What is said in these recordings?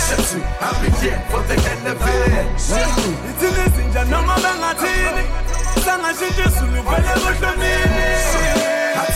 Bishop, I'm here for the end of it. It's in this in Janoma Bangatini. Sanga Shinjusulu, whatever the meaning.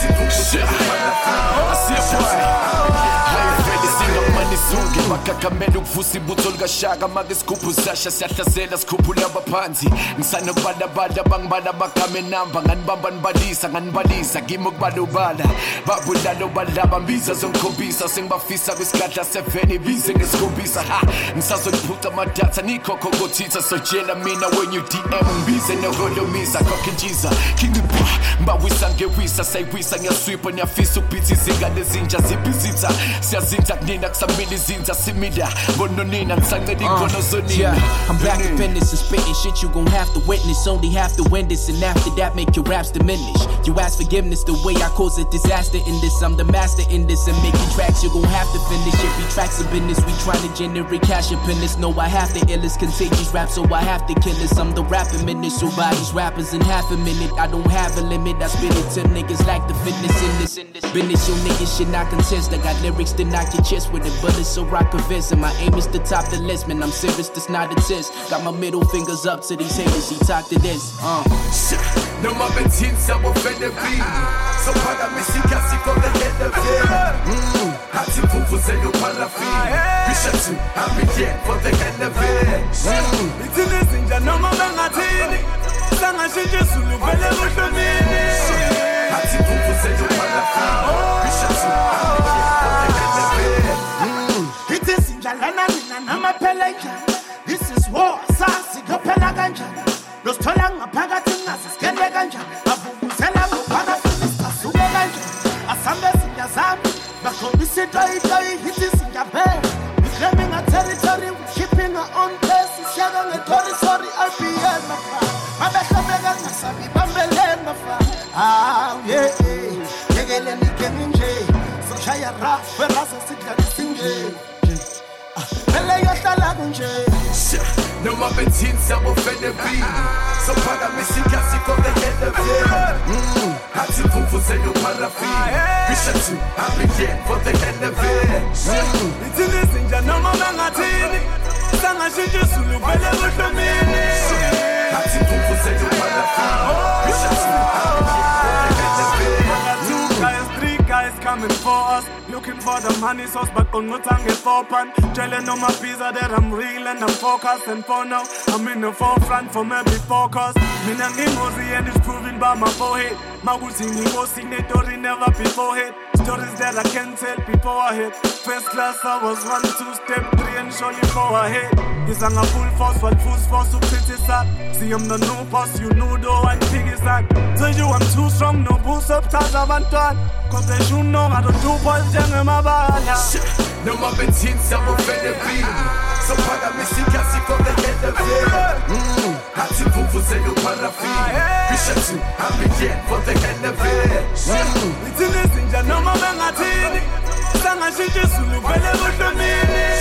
Zunge makakamela ukuvusa ibutho shaka make isigubhu zasha siyahlazela sikhuphula abaphansi ngisana kubalabala bangibala bagame namba nganibalisa kimi ukubalubala babulalo balaba mbiza zongikhombisa sengibafisa kwisikadla 7 ibize ngesikhombisa ha ngisazoliphuca amadatha nikhokho kothitha sojela mina when you DM ngibize neholomisa kokhinjiza kingipa mbawisa ngewisa sayiwisa ngiyaswipa ngiyafisa ukubitha izinga lezinja zibhizitha siyazinza kunina kusamile izinza simila ngononina ngisancela ingono zonina. I'm back up in this and spitting shit you gon' have to witness. Only have to win this and after that make your raps diminish. You ask forgiveness the way I cause a disaster in this. I'm the master in this and making tracks you gon' have to finish. Every track's a business, we tryna generate cash up in this. No, I have to illest contagious rap, so I have to kill this. I'm the rapping minute, so by these rappers in half a minute. I don't have a limit, I spit it to niggas like the fitness in this. Business, your niggas shit not contest. I got lyrics to knock your chest with it, but it's so rock convincing. My aim is to top the list, man, I'm serious, this not a test. Got my middle fingers up to these haters, he talk to this. No more between some offended beat. So para me si casi for the head of it. Hati pufu se yo parafi. Bishop, I'm here for the head of it. It's in this ninja, no more bangatini. Sanga Shinjusulu, whatever the meaning. Hati pufu se yo parafi. Bishop, I'm here for the head of it. It is in Jalana, Nama Pelaka. This is war, Sasi, Pelaganja. Los Tolanga Pagatina, Skelaganja. Abusela, Pagatina, Suganja. Assembles in Yazam, Bakomisi Doi, it is in Japan. We're claiming a territory, we're keeping our own place. It's Yagan, a territory, RPM. Abeka, Nasabi, Bambele, ah, yeah, Yagan, Keminje. So Shaya Rap, Ferrasa, Singe. No more between some offended beat. So para me si casi for the head of it. Hati pufu se yo parafi. Bishop, I'm here for the head of it. It's in this ninja, no more bangatini. Sanga Shinjusulu, whatever the meaning. Hati pufu se yo parafi. Bishop, I'm here for the head of it. 2 guys, 3 guys coming for us. Looking for the money source, but on no tongue is open. Telling on my pizza that I'm real and I'm focused. And for now, I'm in the forefront for maybe focus. Mina Nimozi and it's proven by my forehead. My Wuzingi was signatory never before hit. Stories that I can't tell before I hit. First class, I was 1, 2, step 3 and surely 4 ahead. This on a full force, while full force to criticize. See, I'm the new boss, you know though, and big is that. Tell you I'm too strong, no boost up, touch of Antoine. Cause they should know how to do boys, young in my bala. No more between some offended beat. So para me si casi for the head of it. Hati pufu se yo parafi. Bishop, I'm here for the head of it. It's in this ninja, no more bangatini. Sanga Shinjusulu, whatever the meaning.